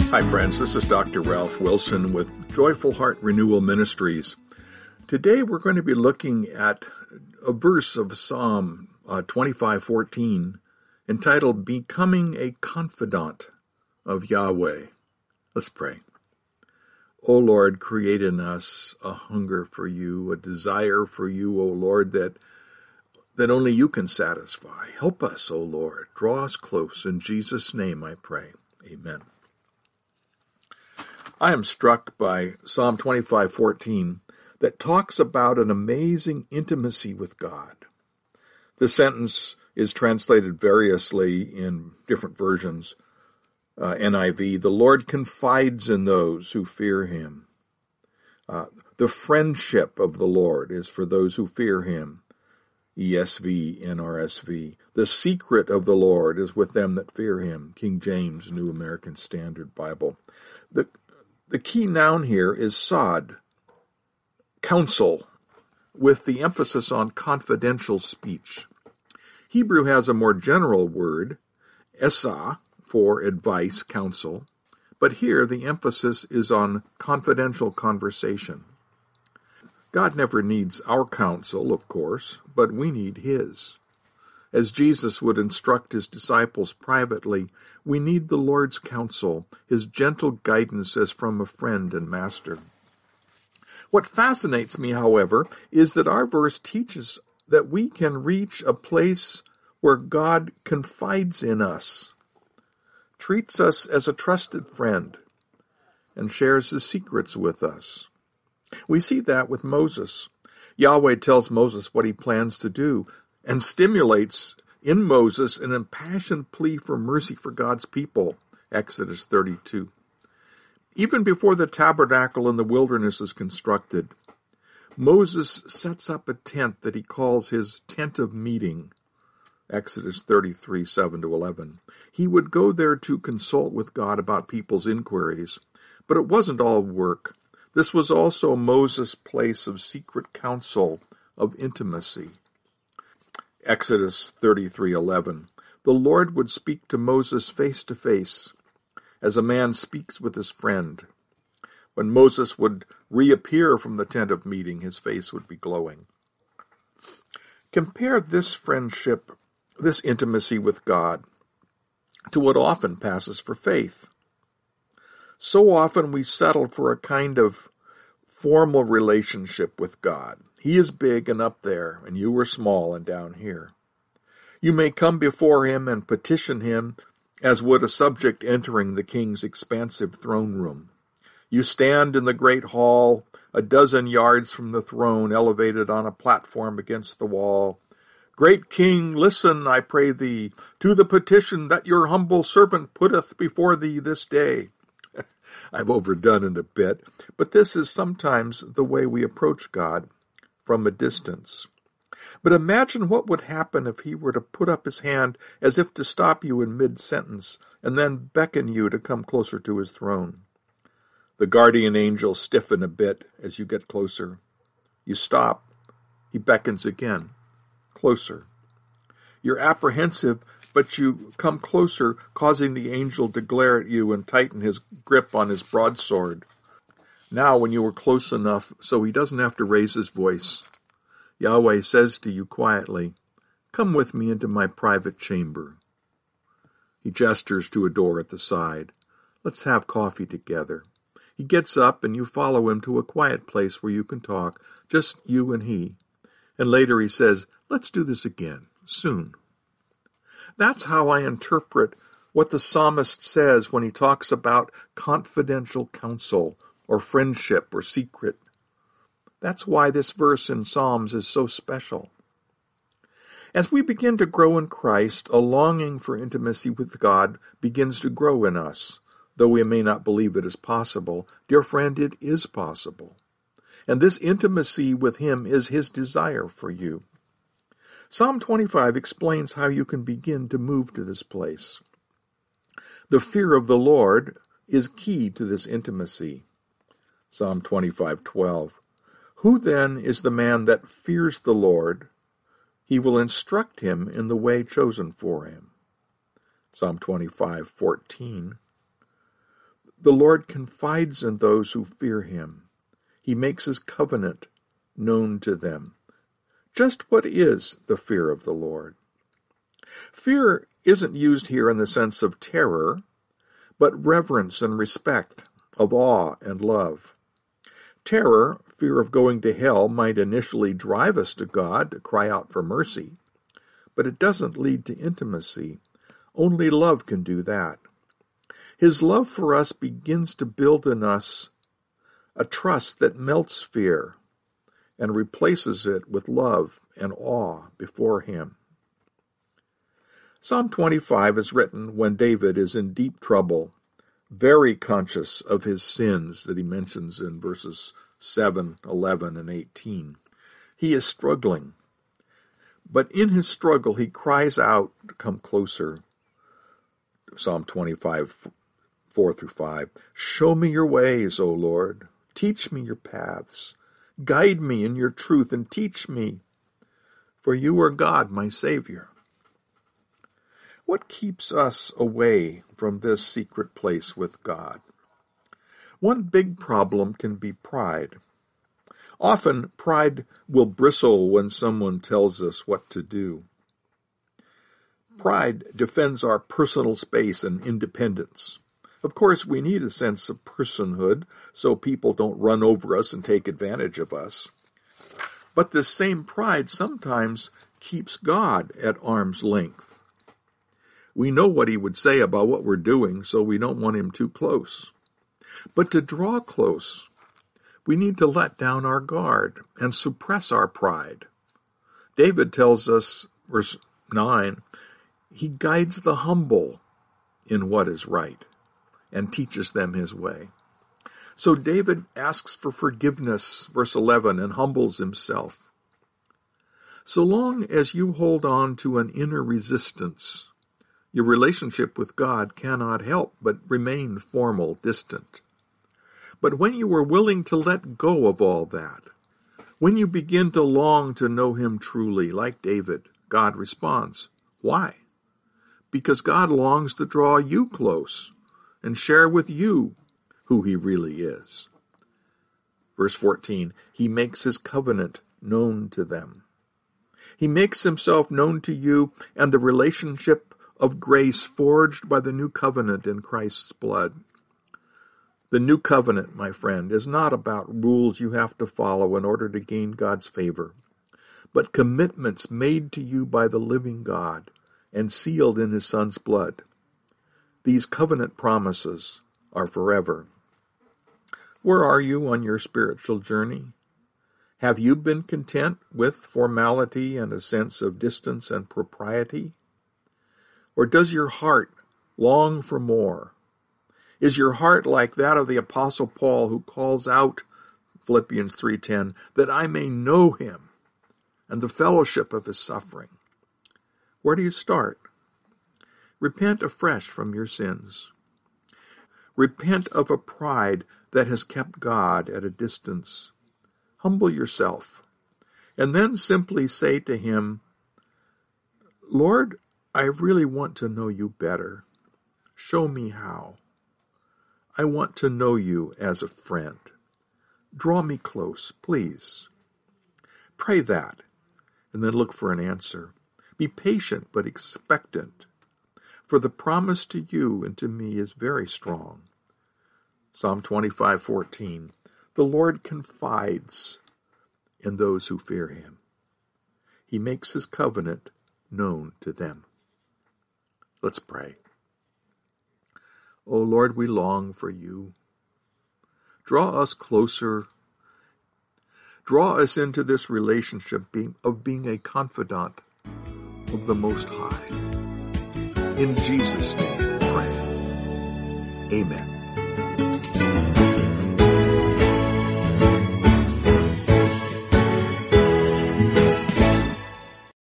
Hi friends, this is Dr. Ralph Wilson with Joyful Heart Renewal Ministries. Today we're going to be looking at a verse of Psalm 25:14 entitled Becoming a Confidant of Yahweh. Let's pray. O Lord, create in us a hunger for you, a desire for you, O Lord, that only you can satisfy. Help us, O Lord. Draw us close. In Jesus' name I pray. Amen. I am struck by Psalm 25:14 that talks about an amazing intimacy with God. The sentence is translated variously in different versions. NIV, the Lord confides in those who fear him. The friendship of the Lord is for those who fear him. ESV, NRSV. The secret of the Lord is with them that fear him. King James, New American Standard Bible. The key noun here is sod, counsel, with the emphasis on confidential speech. Hebrew has a more general word, esa, for advice, counsel, but here the emphasis is on confidential conversation. God never needs our counsel, of course, but we need his. As Jesus would instruct his disciples privately, we need the Lord's counsel, his gentle guidance as from a friend and master. What fascinates me, however, is that our verse teaches that we can reach a place where God confides in us, treats us as a trusted friend, and shares his secrets with us. We see that with Moses. Yahweh tells Moses what he plans to do, and stimulates in Moses an impassioned plea for mercy for God's people, Exodus 32. Even before the tabernacle in the wilderness is constructed, Moses sets up a tent that he calls his tent of meeting, Exodus 33, 7-11. He would go there to consult with God about people's inquiries, but it wasn't all work. This was also Moses' place of secret counsel, of intimacy. Exodus 33:11. The Lord would speak to Moses face to face, as a man speaks with his friend. When Moses would reappear from the tent of meeting, his face would be glowing. Compare this friendship, this intimacy with God, to what often passes for faith. So often we settle for a kind of formal relationship with God. He is big and up there, and you are small and down here. You may come before him and petition him as would a subject entering the king's expansive throne room. You stand in the great hall, a dozen yards from the throne, elevated on a platform against the wall. Great King, listen, I pray thee, to the petition that your humble servant putteth before thee this day. I've overdone it a bit, but this is sometimes the way we approach God, from a distance. But imagine what would happen if he were to put up his hand as if to stop you in mid-sentence and then beckon you to come closer to his throne. The guardian angels stiffen a bit as you get closer. You stop. He beckons again. Closer. You're apprehensive, but you come closer, causing the angel to glare at you and tighten his grip on his broadsword. Now, when you are close enough so he doesn't have to raise his voice, Yahweh says to you quietly, "Come with me into my private chamber." He gestures to a door at the side. "Let's have coffee together." He gets up and you follow him to a quiet place where you can talk, just you and he. And later he says, "Let's do this again, soon." That's how I interpret what the psalmist says when he talks about confidential counsel, or friendship, or secret. That's why this verse in Psalms is so special. As we begin to grow in Christ, a longing for intimacy with God begins to grow in us. Though we may not believe it is possible, dear friend, it is possible. And this intimacy with him is his desire for you. Psalm 25 explains how you can begin to move to this place. The fear of the Lord is key to this intimacy. Psalm 25:12. Who then is the man that fears the Lord? He will instruct him in the way chosen for him. Psalm 25:14. The Lord confides in those who fear him. He makes his covenant known to them. Just what is the fear of the Lord? Fear isn't used here in the sense of terror, but reverence and respect, of awe and love. Terror, fear of going to hell, might initially drive us to God to cry out for mercy, but it doesn't lead to intimacy. Only love can do that. His love for us begins to build in us a trust that melts fear and replaces it with love and awe before him. Psalm 25 is written when David is in deep trouble, very conscious of his sins that he mentions in verses 7, 11, and 18. He is struggling, but in his struggle he cries out to come closer. Psalm 25, 4 through 5. Show me your ways, O Lord. Teach me your paths. Guide me in your truth and teach me, for you are God, my Savior. What keeps us away from this secret place with God? One big problem can be pride. Often, pride will bristle when someone tells us what to do. Pride defends our personal space and independence. Of course, we need a sense of personhood so people don't run over us and take advantage of us. But this same pride sometimes keeps God at arm's length. We know what he would say about what we're doing, so we don't want him too close. But to draw close, we need to let down our guard and suppress our pride. David tells us, verse 9, he guides the humble in what is right and teaches them his way. So David asks for forgiveness, verse 11, and humbles himself. So long as you hold on to an inner resistance, your relationship with God cannot help but remain formal, distant. But when you are willing to let go of all that, when you begin to long to know him truly, like David, God responds. Why? Because God longs to draw you close and share with you who he really is. Verse 14, he makes his covenant known to them. He makes himself known to you and the relationship of grace forged by the new covenant in Christ's blood. The new covenant, my friend, is not about rules you have to follow in order to gain God's favor, but commitments made to you by the living God and sealed in his Son's blood. These covenant promises are forever. Where are you on your spiritual journey? Have you been content with formality and a sense of distance and propriety? Or does your heart long for more? Is your heart like that of the Apostle Paul, who calls out, Philippians 3:10, that I may know him and the fellowship of his suffering? Where do you start? Repent afresh from your sins. Repent of a pride that has kept God at a distance. Humble yourself, and then simply say to him, Lord, I really want to know you better. Show me how. I want to know you as a friend. Draw me close, please. Pray that, and then look for an answer. Be patient but expectant, for the promise to you and to me is very strong. Psalm 25:14, the Lord confides in those who fear him. He makes his covenant known to them. Let's pray. O Lord, we long for you. Draw us closer. Draw us into this relationship of being a confidant of the Most High. In Jesus' name we pray. Amen.